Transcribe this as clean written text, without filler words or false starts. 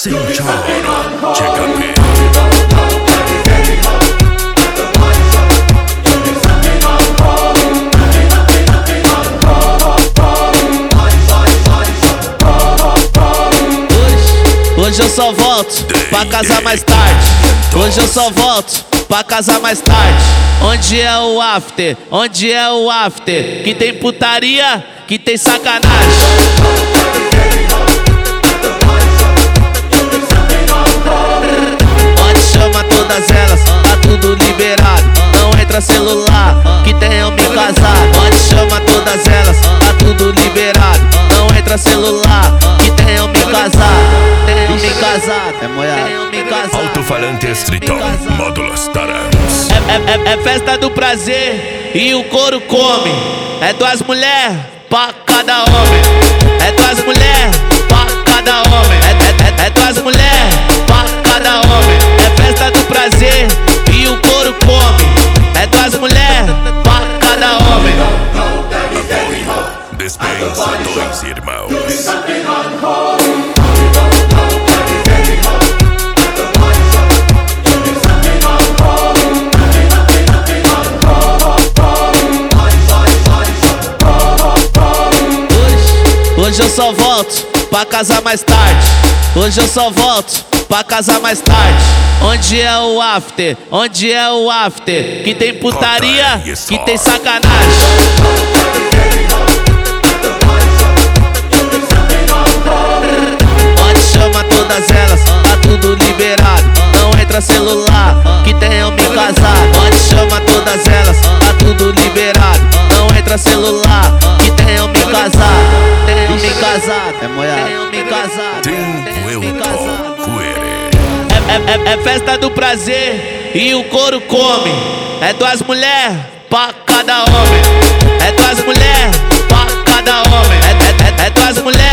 Central, check-up. Hoje eu só volto pra casa mais tarde. Hoje eu só volto pra casa mais tarde. Onde é o after? Onde é o after? Que tem putaria, que tem sacanagem. Pode chamar todas elas, tá tudo liberado. Não entra celular, que tem homem casado. Pode chamar todas elas, tá tudo liberado. Não entra celular, que tem homem casado. Tem homem casado, é moiado. Tem homem casado. Alto-falante Triton, módulos Tarans. É festa do prazer e o couro come. É duas mulheres pra cada homem. É duas mulheres pra cada homem. É duas mulheres pra cada homem. É festa do prazer e o couro come. É duas mulheres pra cada homem. Dispensa dois irmãos. Hoje eu só volto pra casa mais tarde. Hoje eu só volto pra casa mais tarde. Onde é o after? Onde é o after? Que tem putaria, que tem sacanagem. Pode chamar todas elas, tá tudo liberado. Não entra celular, que tem homem casado. Pode chamar todas elas, tá tudo liberado. Não entra celular, que tem homem casado. Tem homem casado, é moiado. Tem homem casado. Tem homem casado. É festa do prazer e o couro come. É duas mulheres pra cada homem. É duas mulheres pra cada homem. É duas mulheres